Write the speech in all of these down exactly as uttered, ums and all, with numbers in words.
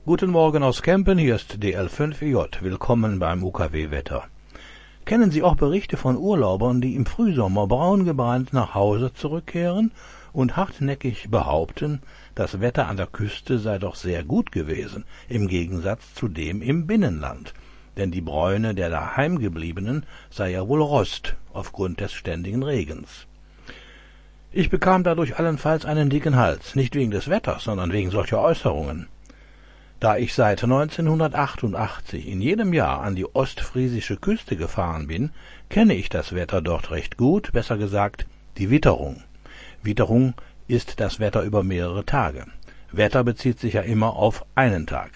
Guten Morgen aus Kempen, hier ist D L fünf E J. Willkommen beim U K W-Wetter. Kennen Sie auch Berichte von Urlaubern, die im Frühsommer braun gebrannt nach Hause zurückkehren und hartnäckig behaupten, das Wetter an der Küste sei doch sehr gut gewesen, im Gegensatz zu dem im Binnenland? Denn die Bräune der Daheimgebliebenen sei ja wohl Rost aufgrund des ständigen Regens. Ich bekam dadurch allenfalls einen dicken Hals, nicht wegen des Wetters, sondern wegen solcher Äußerungen. Da ich seit neunzehnhundertachtundachtzig in jedem Jahr an die ostfriesische Küste gefahren bin, kenne ich das Wetter dort recht gut, besser gesagt die Witterung. Witterung ist das Wetter über mehrere Tage. Wetter bezieht sich ja immer auf einen Tag.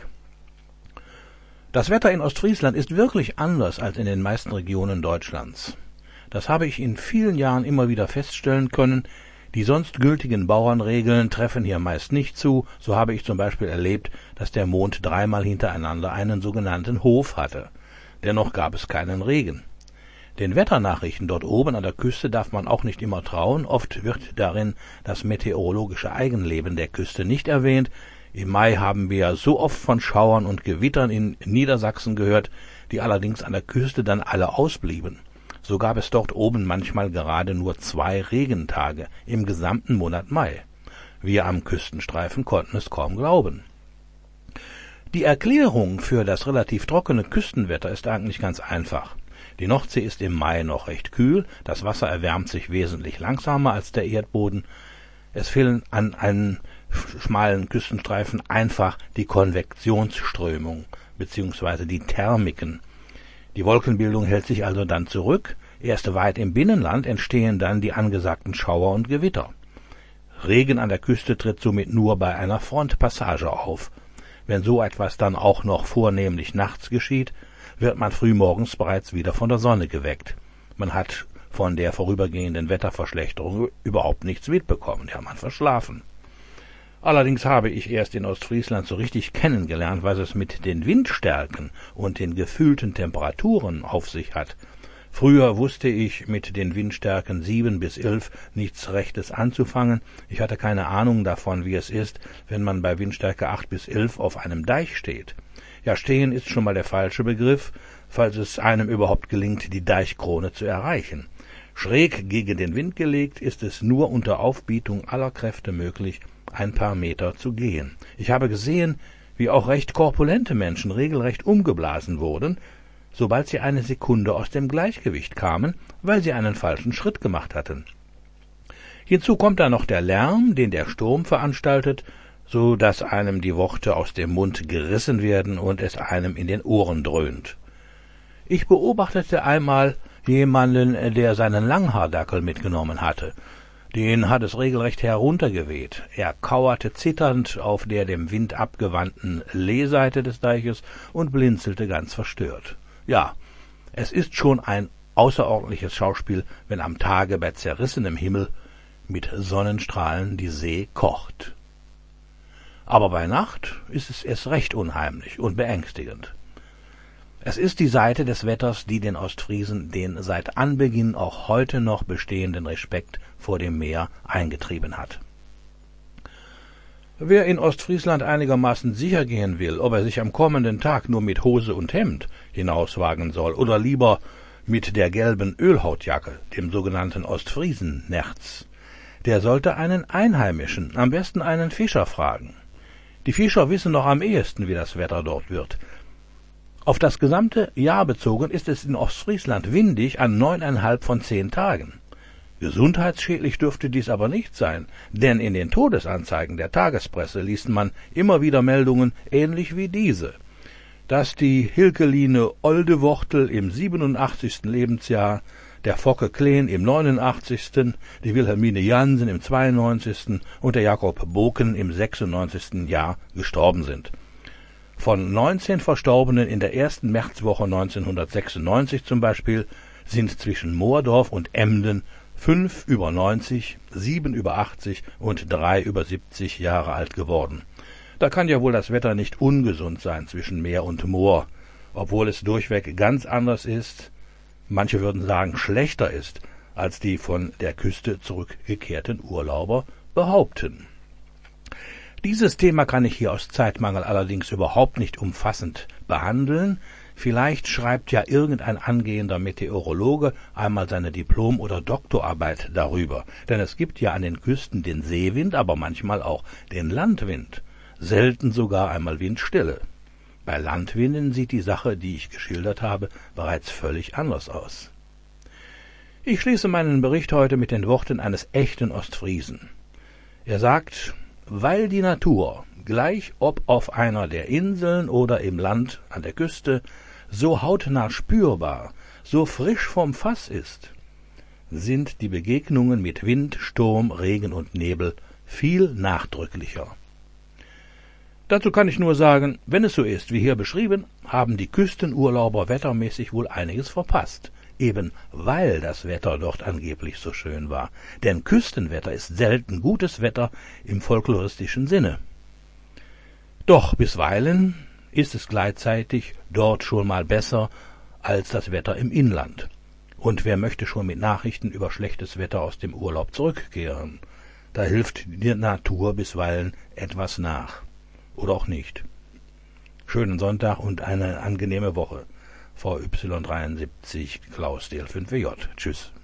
Das Wetter in Ostfriesland ist wirklich anders als in den meisten Regionen Deutschlands. Das habe ich in vielen Jahren immer wieder feststellen können. Die sonst gültigen Bauernregeln treffen hier meist nicht zu. So habe ich zum Beispiel erlebt, dass der Mond dreimal hintereinander einen sogenannten Hof hatte. Dennoch gab es keinen Regen. Den Wetternachrichten dort oben an der Küste darf man auch nicht immer trauen. Oft wird darin das meteorologische Eigenleben der Küste nicht erwähnt. Im Mai haben wir so oft von Schauern und Gewittern in Niedersachsen gehört, die allerdings an der Küste dann alle ausblieben. So gab es dort oben manchmal gerade nur zwei Regentage im gesamten Monat Mai. Wir am Küstenstreifen konnten es kaum glauben. Die Erklärung für das relativ trockene Küstenwetter ist eigentlich ganz einfach. Die Nordsee ist im Mai noch recht kühl, das Wasser erwärmt sich wesentlich langsamer als der Erdboden. Es fehlen an einen schmalen Küstenstreifen einfach die Konvektionsströmung bzw. die Thermiken. Die Wolkenbildung hält sich also dann zurück. Erst weit im Binnenland entstehen dann die angesagten Schauer und Gewitter. Regen an der Küste tritt somit nur bei einer Frontpassage auf. Wenn so etwas dann auch noch vornehmlich nachts geschieht, wird man frühmorgens bereits wieder von der Sonne geweckt. Man hat von der vorübergehenden Wetterverschlechterung überhaupt nichts mitbekommen, ja, man verschlafen. Allerdings habe ich erst in Ostfriesland so richtig kennengelernt, was es mit den Windstärken und den gefühlten Temperaturen auf sich hat. Früher wusste ich mit den Windstärken sieben bis elf nichts Rechtes anzufangen. Ich hatte keine Ahnung davon, wie es ist, wenn man bei Windstärke acht bis elf auf einem Deich steht. Ja, stehen ist schon mal der falsche Begriff, falls es einem überhaupt gelingt, die Deichkrone zu erreichen. Schräg gegen den Wind gelegt ist es nur unter Aufbietung aller Kräfte möglich, ein paar Meter zu gehen. Ich habe gesehen, wie auch recht korpulente Menschen regelrecht umgeblasen wurden, sobald sie eine Sekunde aus dem Gleichgewicht kamen, weil sie einen falschen Schritt gemacht hatten. Hinzu kommt dann noch der Lärm, den der Sturm veranstaltet, so dass einem die Worte aus dem Mund gerissen werden und es einem in den Ohren dröhnt. Ich beobachtete einmal jemanden, der seinen Langhaardackel mitgenommen hatte. Den hat es regelrecht heruntergeweht. Er kauerte zitternd auf der dem Wind abgewandten Lehseite des Deiches und blinzelte ganz verstört. Ja, es ist schon ein außerordentliches Schauspiel, wenn am Tage bei zerrissenem Himmel mit Sonnenstrahlen die See kocht. Aber bei Nacht ist es erst recht unheimlich und beängstigend. Es ist die Seite des Wetters, die den Ostfriesen den seit Anbeginn auch heute noch bestehenden Respekt vor dem Meer eingetrieben hat. Wer in Ostfriesland einigermaßen sicher gehen will, ob er sich am kommenden Tag nur mit Hose und Hemd hinauswagen soll oder lieber mit der gelben Ölhautjacke, dem sogenannten Ostfriesennerz, der sollte einen Einheimischen, am besten einen Fischer, fragen. Die Fischer wissen noch am ehesten, wie das Wetter dort wird. Auf das gesamte Jahr bezogen ist es in Ostfriesland windig an neuneinhalb von zehn Tagen. Gesundheitsschädlich dürfte dies aber nicht sein, denn in den Todesanzeigen der Tagespresse liest man immer wieder Meldungen ähnlich wie diese, dass die Hilkeline Oldewortel im siebenundachtzigsten Lebensjahr, der Focke Kleen im neunundachtzigsten, die Wilhelmine Jansen im zweiundneunzigsten und der Jakob Boken im sechsundneunzigsten Jahr gestorben sind. Von neunzehn Verstorbenen in der ersten Märzwoche neunzehnhundertsechsundneunzig zum Beispiel sind zwischen Moordorf und Emden fünf über neunzig, sieben über achtzig und drei über siebzig Jahre alt geworden. Da kann ja wohl das Wetter nicht ungesund sein zwischen Meer und Moor, obwohl es durchweg ganz anders ist, manche würden sagen schlechter ist, als die von der Küste zurückgekehrten Urlauber behaupten. Dieses Thema kann ich hier aus Zeitmangel allerdings überhaupt nicht umfassend behandeln. Vielleicht schreibt ja irgendein angehender Meteorologe einmal seine Diplom- oder Doktorarbeit darüber. Denn es gibt ja an den Küsten den Seewind, aber manchmal auch den Landwind. Selten sogar einmal Windstille. Bei Landwinden sieht die Sache, die ich geschildert habe, bereits völlig anders aus. Ich schließe meinen Bericht heute mit den Worten eines echten Ostfriesen. Er sagt, weil die Natur, gleich ob auf einer der Inseln oder im Land an der Küste, so hautnah spürbar, so frisch vom Fass ist, sind die Begegnungen mit Wind, Sturm, Regen und Nebel viel nachdrücklicher. Dazu kann ich nur sagen, wenn es so ist, wie hier beschrieben, haben die Küstenurlauber wettermäßig wohl einiges verpasst, eben weil das Wetter dort angeblich so schön war. Denn Küstenwetter ist selten gutes Wetter im folkloristischen Sinne. Doch bisweilen ist es gleichzeitig dort schon mal besser als das Wetter im Inland. Und wer möchte schon mit Nachrichten über schlechtes Wetter aus dem Urlaub zurückkehren? Da hilft die Natur bisweilen etwas nach. Oder auch nicht. Schönen Sonntag und eine angenehme Woche. V Y dreiundsiebzig Klaus D L fünf W J. Tschüss.